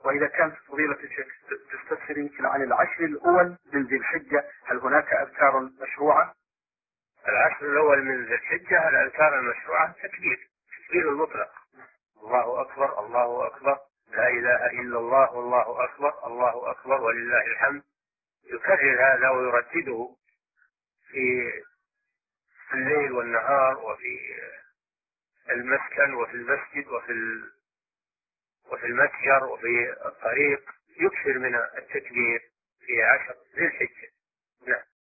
وإذا كانت فضيلة الشيخ تستفسر يمكن عن العشر الأول من ذي الحجة، هل هناك أذكار مشروعة؟ العشر الأول من ذي الحجة الأذكار المشروعة تكبير المطلق، الله أكبر الله أكبر لا إله إلا الله والله أكبر الله أكبر ولله الحمد، يكرر هذا ويردده في الليل والنهار وفي المسكن وفي المسجد وفي المتجر وفي الطريق، يكثر من التكبير في عشر ذي الحجة. نعم.